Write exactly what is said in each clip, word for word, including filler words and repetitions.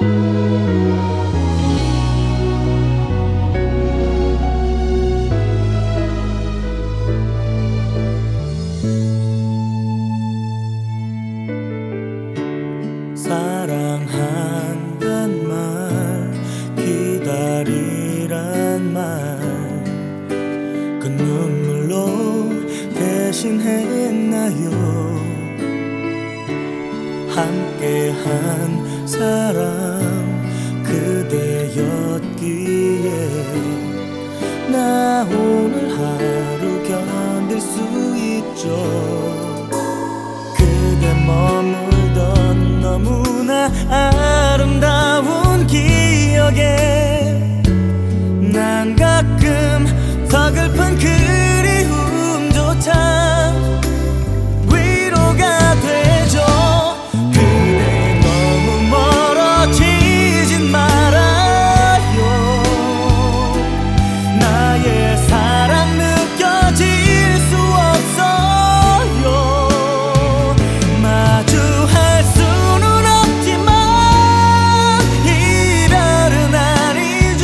사랑한단 말, 기다리란 말, 그 눈물로 대신했나요? 함께한 사람 그대였기에 나 오늘 하루 견딜 수 있죠. 그대 머물던 너무나 아름다운 기억에 난 가끔 서글픈 그리움조차 위로가 되죠. 그대 너무 멀어지진 말아요. 나의 사랑 느껴질 수 없어요. 마주할 수는 없지만 이별은 아니죠.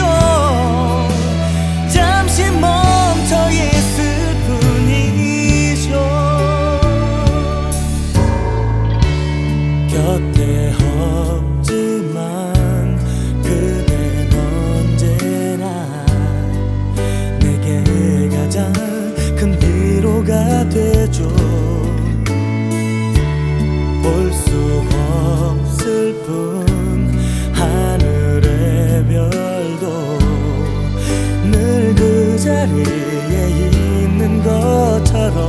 잠시 멈춰 있을 뿐이죠. 곁에 없지만 그댄 언제나 내게 가장 큰 위로가 되죠. 볼 수 없을 뿐 하늘의 별도 늘 그 자리에 있는 것처럼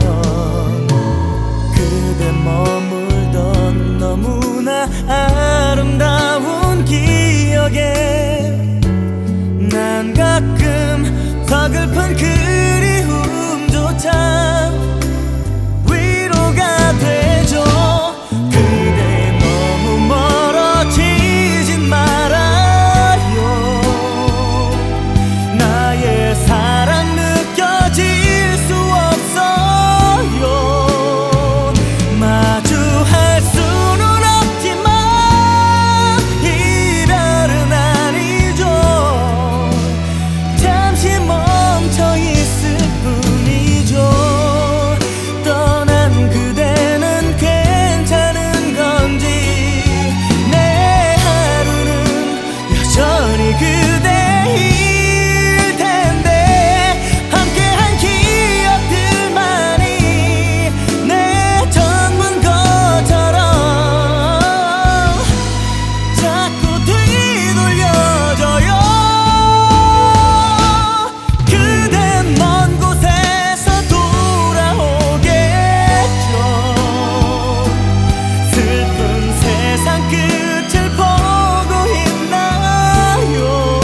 그대 머물던 너무나 아름다운 기억에 난 가끔 서글픈 그리움조차 위로가 되죠. 그대 너무 멀어지진 말아요. 나의 사랑 느껴질 수 없어요. 마주할 수는 없지만 이별은 아니죠. 잠시 멈춰 있을 뿐이죠. 떠난 그대는 괜찮은 건지 내 하루는 여전히 그대일 텐데 함께한 기억들만이 내 전부인 것처럼 자꾸 뒤돌려져요. 그댄 먼 곳에서 돌아오겠죠. 슬픈 세상 끝을 보고 있나요?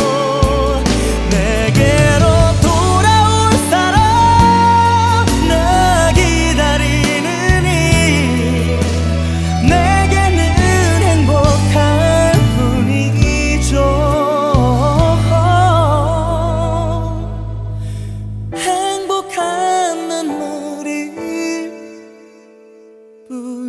내게로 돌아올 사람 나 기다리느니 내게는 행복할 뿐이죠. 행복한 눈물일 뿐